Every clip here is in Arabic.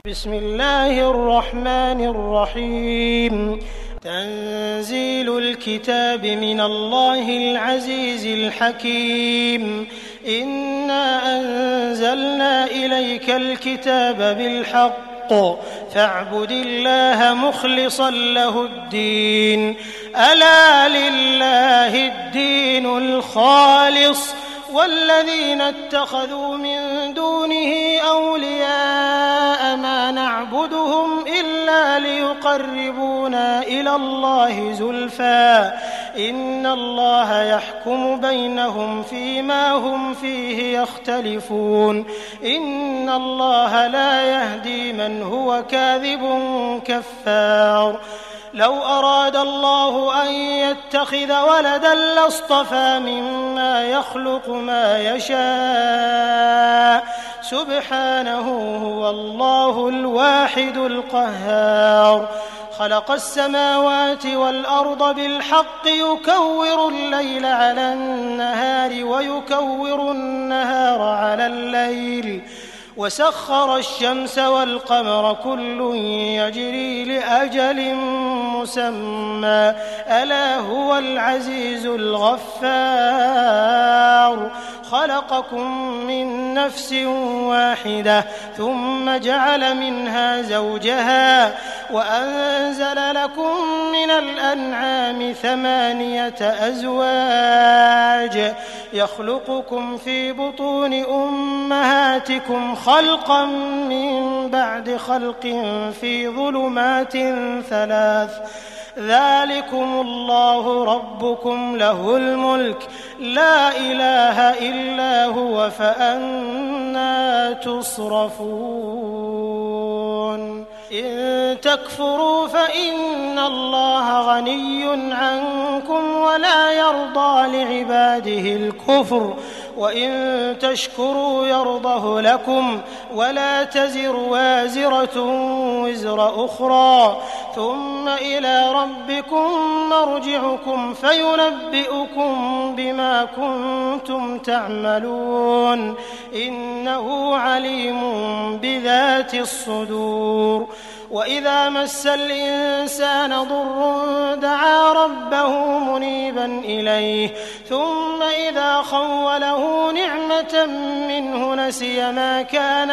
بسم الله الرحمن الرحيم. تنزيل الكتاب من الله العزيز الحكيم. إنا أنزلنا إليك الكتاب بالحق فاعبد الله مخلصا له الدين. ألا لله الدين الخالص والذين اتخذوا من دونه أولياء ما نعبدهم إلا ليقربونا إلى الله زلفى إن الله يحكم بينهم فيما هم فيه يختلفون. إن الله لا يهدي من هو كاذب كفار. لو أراد الله أن يتخذ ولدا لاصطفى مما يخلق ما يشاء سبحانه هو الله الواحد القهار. خلق السماوات والأرض بالحق يكور الليل على النهار ويكور النهار على الليل وسخر الشمس والقمر كل يجري لأجل مسمى ألا هو العزيز الغفار. خلقكم من نفس واحدة ثم جعل منها زوجها وأنزل لكم من الأنعام 8 أزواج يخلقكم في بطون أمهاتكم خلقا من بعد خلق في ظلمات 3 ذلكم الله ربكم له الملك لا إله إلا هو فأنى تصرفون. إن تكفروا فإن الله غني عنكم ولا يرضى لعباده الكفر وإن تشكروا يرضه لكم ولا تزر وازرة وزر أخرى ثم إلى ربكم مرجعكم فينبئكم بما كنتم تعملون إنه عليم بذات الصدور. وإذا مس الإنسان ضر دعا ربه منيبا إليه ثم إذا خوله نعمة منه نسي ما كان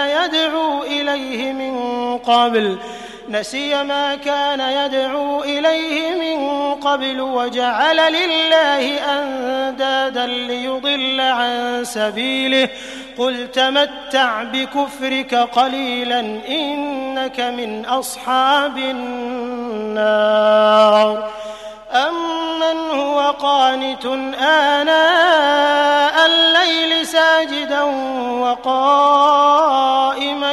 يدعو إليه من قبل وجعل لله أندادا ليضل عن سبيله قل تمتع بكفرك قليلا إنك من أصحاب النار. أمن هو قانت آناء الليل ساجدا وقائما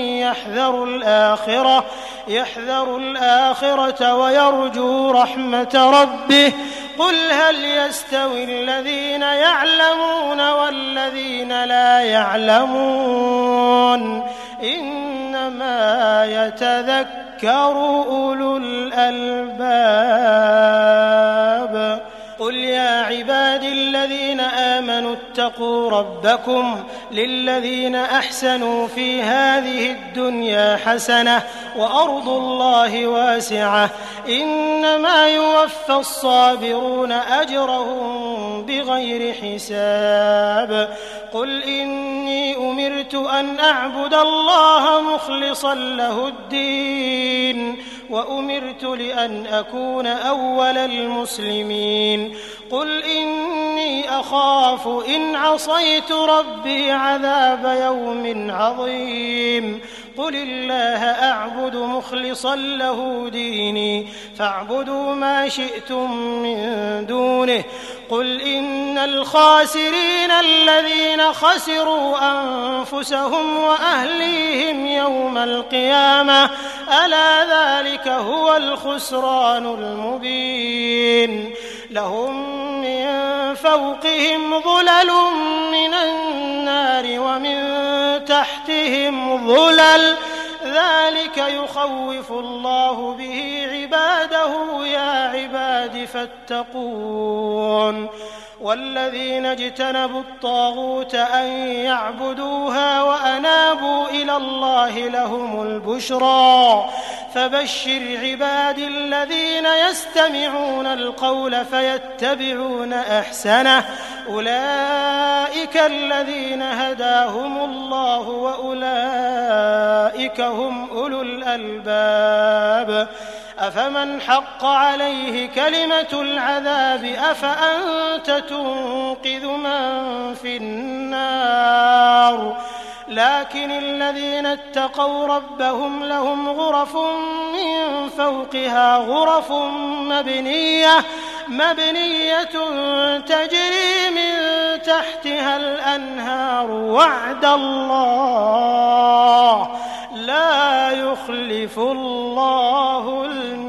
يحذر الآخرة ويرجو رحمة ربه قل هل يستوي الذين يعلمون والذين لا يعلمون إنما يتذكر أولو الألباب. قل يا عبادي الذين آمنوا اتقوا ربكم للذين أحسنوا في هذه الدنيا حسنة وأرض الله واسعة إنما يوفى الصابرون أجرهم بغير حساب. قل إني أمرت أن أعبد الله مخلصا له الدين وأمرت لأن أكون أول المسلمين. قل إني أخاف إن عصيت ربي عذاب يوم عظيم. قل الله أعبد مخلصا له ديني فاعبدوا ما شئتم من دونه. قل إن الخاسرين الذين خسروا أنفسهم وأهليهم يوم القيامة ألا ذلك هو الخسران المبين. لهم من فوقهم ظلل من النار ومن تحتهم ظلل ذلك يخوف الله به عباده يا عباد فاتقون. والذين اجتنبوا الطاغوت أن يعبدوها وأنابوا إلى الله لهم البشرى فبشر عبادي الذين يستمعون القول فيتبعون أحسنه أولئك الذين هداهم الله وأولئك هم أولو الألباب أفمن حق عليه كلمة العذاب أفأنت تنقذ من في النار لكن الذين اتقوا ربهم لهم غرف من فوقها غرف مبنية تجري من تحتها الأنهار وعد الله لا يخلف الله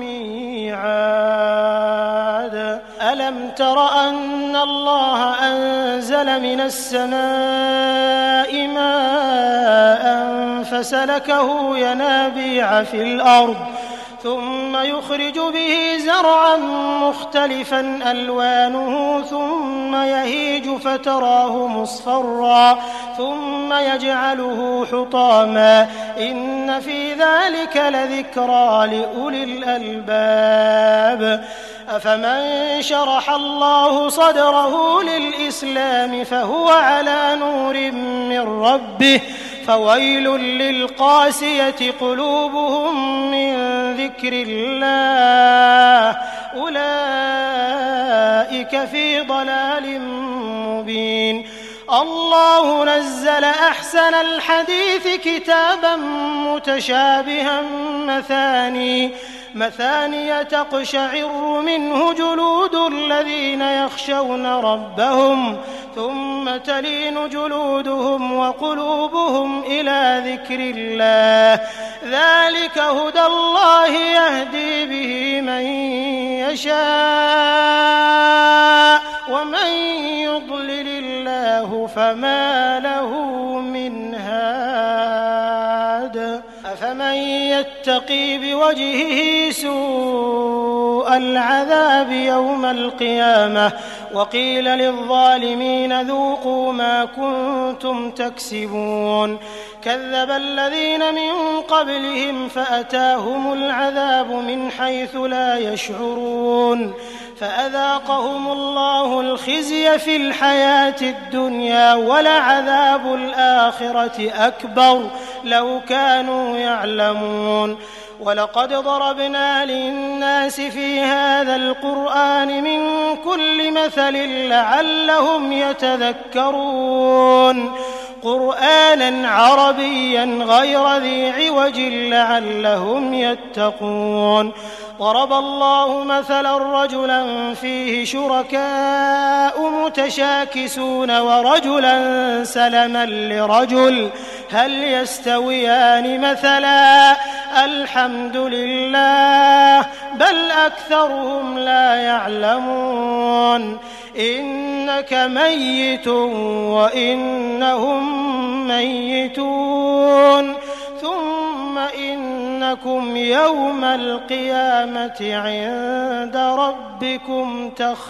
الميعاد ألم تر أن الله أنزل من السماء ماء فسلكه ينابيع في الأرض ثم يخرج به زرعا مختلفا ألوانه ثم يهيج فتراه مصفرا ثم يجعله حطاما إن في ذلك لذكرى لأولي الألباب أفمن شرح الله صدره للإسلام فهو على نور من ربه فويل للقاسية قلوبهم من ذكر الله أولئك في ضلال مبين الله نزل أحسن الحديث كتابا متشابها مثانية تقشعر منه جلود الذين يخشون ربهم ثم تلين جلودهم وقلوبهم إلى ذكر الله ذلك هدى الله يهدي به من يشاء ومن يضلل الله فما له من هاد أفمن يتقي بوجهه سوء العذاب يوم القيامة وقيل للظالمين ذوقوا ما كنتم تكسبون كذب الذين من قبلهم فأتاهم العذاب من حيث لا يشعرون فأذاقهم الله الخزي في الحياة الدنيا ولعذاب الآخرة أكبر لو كانوا يعلمون ولقد ضربنا للناس في هذا القرآن من كل مثل لعلهم يتذكرون قرآنا عربيا غير ذي عوج لعلهم يتقون ضرب الله مثلا رجلا فيه شركاء متشاكسون ورجلا سلما لرجل هل يستويان مثلا الحمد لله بل أكثرهم لا يعلمون إنك ميت وإنهم ميتون ثم إنكم يوم القيامة عند ربكم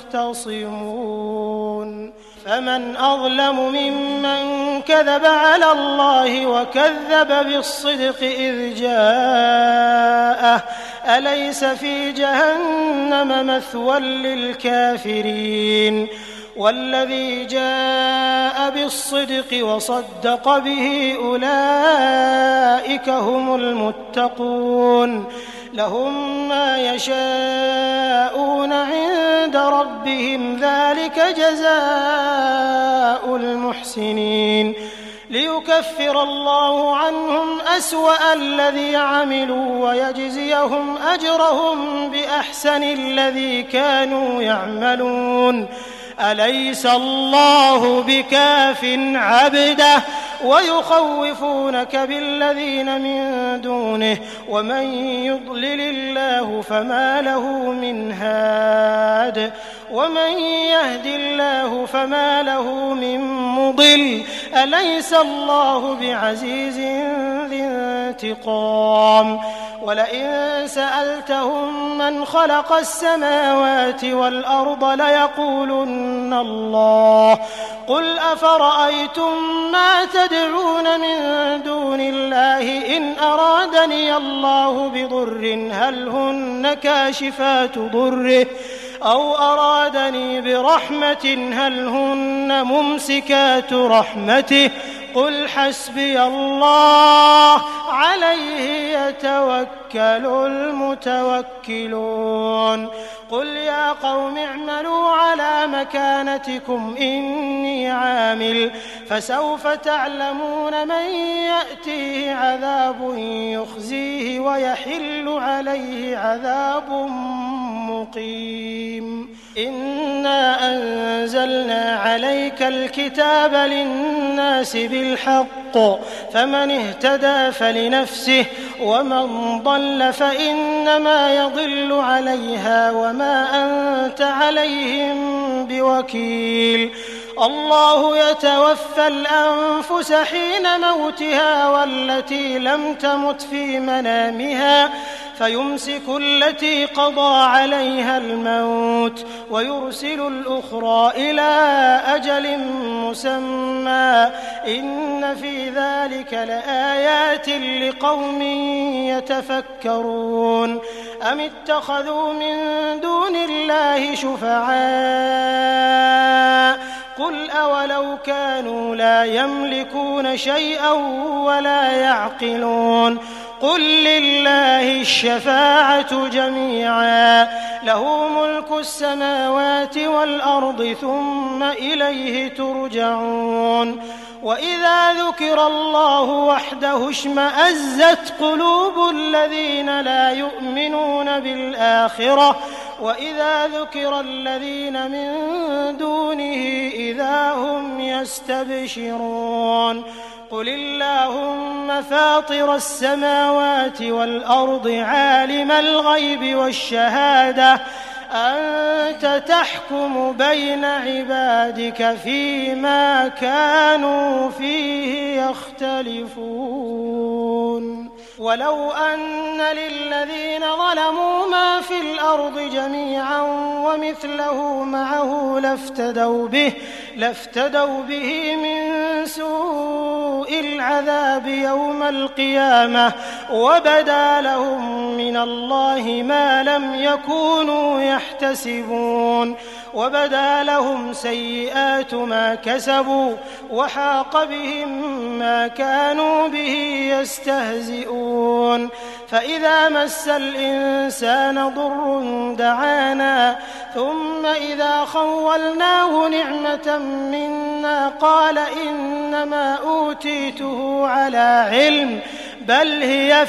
تختصمون فمن أظلم ممن كذب على الله وكذب بالصدق إذ جاءه أليس في جهنم مثوى للكافرين والذي جاء بالصدق وصدق به أولئك هم المتقون لهم ما يشاءون عند ربهم ذلك جزاء المحسنين ليكفر الله عنهم أسوأ الذي عملوا ويجزيهم أجرهم بأحسن الذي كانوا يعملون أليس الله بكاف عبده ويخوفونك بالذين من دونه ومن يضلل الله فما له من هاد ومن يهد الله فما له من مضل أليس الله بعزيز ذي انتقام ولئن سألتهم من خلق السماوات والأرض ليقولن الله قل أفرأيتم ما تدعون من دون الله إن أرادني الله بضر هل هن كاشفات ضره أو أرادني برحمة هل هن ممسكات رحمته قل حسبي الله عليه يتوكل المتوكلون قل يا قوم اعملوا على مكانتكم إني عامل فسوف تعلمون من يأتيه عذاب يخزيه ويحل عليه عذاب مقيم إنا أنزلنا عليك الكتاب للناس بالحق فمن اهتدى فلنفسه ومن ضل فإنما يضل عليها وما أنت عليهم بوكيل الله يتوفى الأنفس حين موتها والتي لم تمت في منامها فيمسك التي قضى عليها الموت ويرسل الأخرى إلى أجل مسمى إن في ذلك لآيات لقوم يتفكرون أم اتخذوا من دون الله شفعاء قل أولو كانوا لا يملكون شيئا ولا يعقلون قل لله الشفاعة جميعا له ملك السماوات والأرض ثم إليه ترجعون وإذا ذكر الله وحده اشمأزت قلوب الذين لا يؤمنون بالآخرة وإذا ذكر الذين من دونه إذا هم يستبشرون قل اللهم فاطر السماوات والأرض عالم الغيب والشهادة أنت تحكم بين عبادك فيما كانوا فيه يختلفون ولو أن للذين ظلموا ما في الأرض جميعا ومثله معه لافتدوا به من سوء العذاب يوم القيامة وبدا لهم من الله ما لم يكونوا يحتسبون وبدا لهم سيئات ما كسبوا وحاق بهم ما كانوا به يستهزئون فإذا مس الإنسان ضر دعانا ثم إذا خولناه نعمة منا قال إنما أوتيته على علم بل هي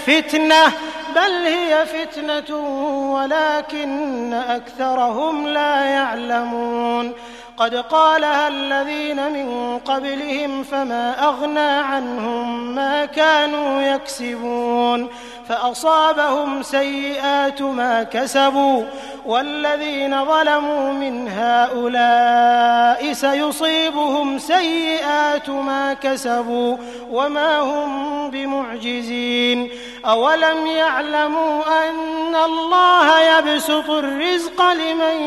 فتنة ولكن أكثرهم لا يعلمون قد قالها الذين من قبلهم فما أغنى عنهم ما كانوا يكسبون فأصابهم سيئات ما كسبوا والذين ظلموا من هؤلاء سيصيبهم سيئات ما كسبوا وما هم بمعجزين أولم يعلموا أن الله يبسط الرزق لمن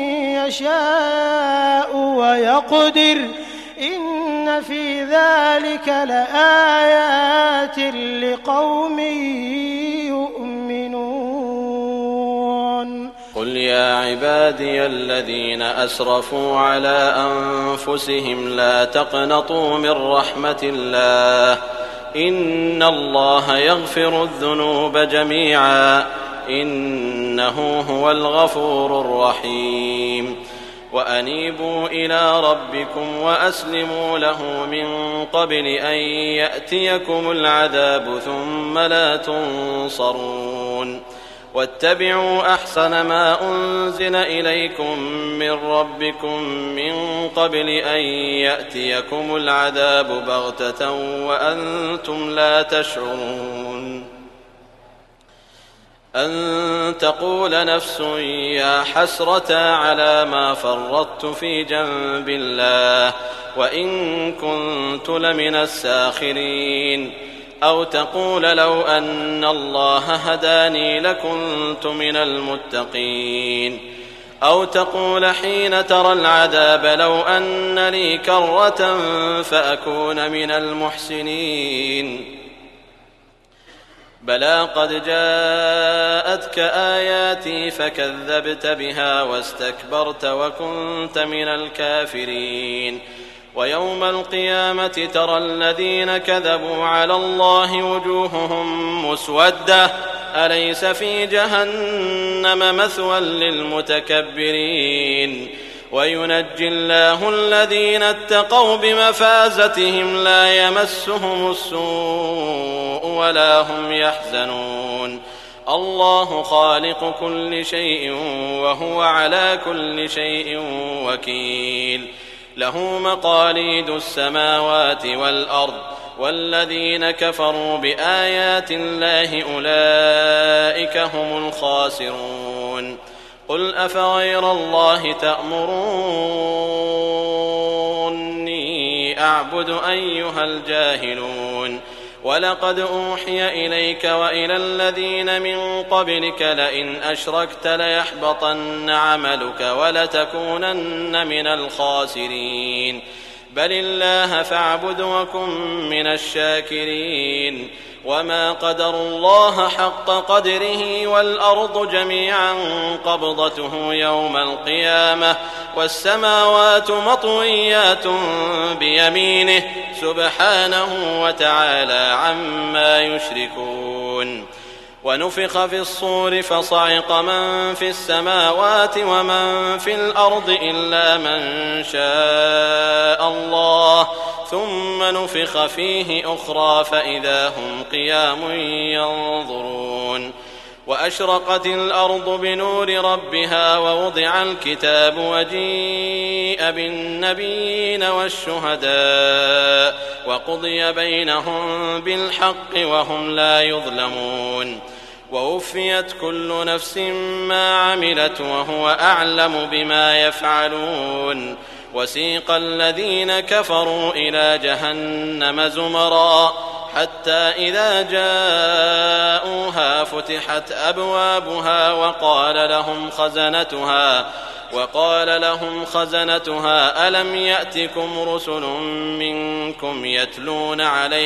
يشاء ويقدر إن في ذلك لآيات لقوم يؤمنون قل يا عبادي الذين أسرفوا على أنفسهم لا تقنطوا من رحمة الله إن الله يغفر الذنوب جميعا إنه هو الغفور الرحيم وأنيبوا إلى ربكم وأسلموا له من قبل أن يأتيكم العذاب ثم لا تنصرون واتبعوا أحسن ما أنزل إليكم من ربكم من قبل أن يأتيكم العذاب بغتة وأنتم لا تشعرون أن تقول نفس يا حسرة على ما فرطت في جنب الله وإن كنت لمن الساخرين، أو تقول لو أن الله هداني لكنت من المتقين، أو تقول حين ترى العذاب لو أن لي كرة فأكون من المحسنين. بلى قد جاءتك آياتي فكذبت بها واستكبرت وكنت من الكافرين. ويوم القيامة ترى الذين كذبوا على الله وجوههم مسودة أليس في جهنم مثوى للمتكبرين. وينجي الله الذين اتقوا بمفازتهم لا يمسهم السوء ولا هم يحزنون. الله خالق كل شيء وهو على كل شيء وكيل. له مقاليد السماوات والأرض والذين كفروا بآيات الله أولئك هم الخاسرون. قل أفغير الله تأمروني أعبد أيها الجاهلون. ولقد أوحي إليك وإلى الذين من قبلك لئن أشركت ليحبطن عملك ولتكونن من الخاسرين. بل الله فاعبد وكن من الشاكرين. وما قدروا الله حق قدره والأرض جميعا قبضته يوم القيامة والسماوات مطويات بيمينه سبحانه وتعالى عما يشركون. ونفخ في الصور فصعق من في السماوات ومن في الأرض إلا من شاء الله ثم نفخ فيه أخرى فإذا هم قيام ينظرون. وأشرقت الأرض بنور ربها ووضع الكتاب وجيء بالنبيين والشهداء وقضي بينهم بالحق وهم لا يظلمون. ووفيت كل نفس ما عملت وهو أعلم بما يفعلون. وسيق الذين كفروا إلى جهنم زمرا حتى إذا جاءوها فتحت أبوابها وقال لهم خزنتها ألم يأتكم رسل منكم يتلون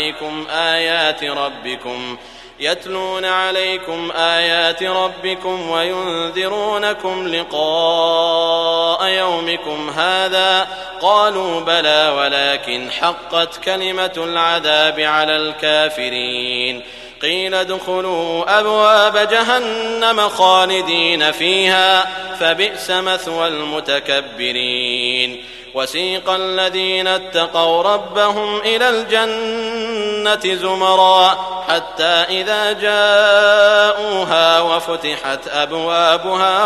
عليكم آيات ربكم وينذرونكم لقاء يومكم هذا؟ قالوا بلى ولكن حقت كلمة العذاب على الكافرين. قيل ادخلوا أبواب جهنم خالدين فيها فبئس مثوى المتكبرين. وسيق الذين اتقوا ربهم إلى الجنة زمرا حتى إذا جاءوها وفتحت أبوابها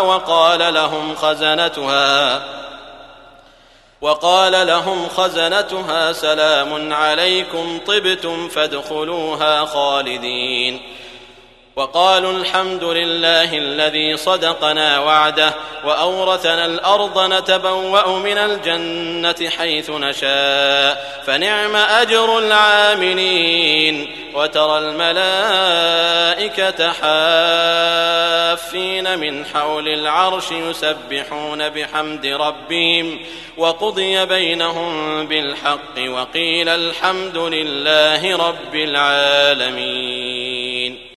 وقال لهم خزنتها سلام عليكم طبتم فادخلوها خالدين. وقالوا الحمد لله الذي صدقنا وعده وأورثنا الأرض نتبوأ من الجنة حيث نشاء فنعم أجر العاملين. وترى الملائكة حافين من حول العرش يسبحون بحمد ربهم وقضي بينهم بالحق وقيل الحمد لله رب العالمين.